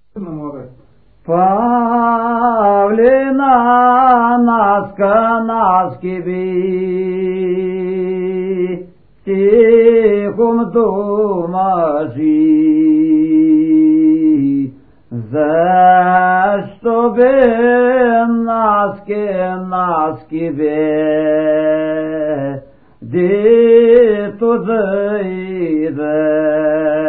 Павлина наска наскиби, тихом думажи, за что бы наскибе, де то заиде.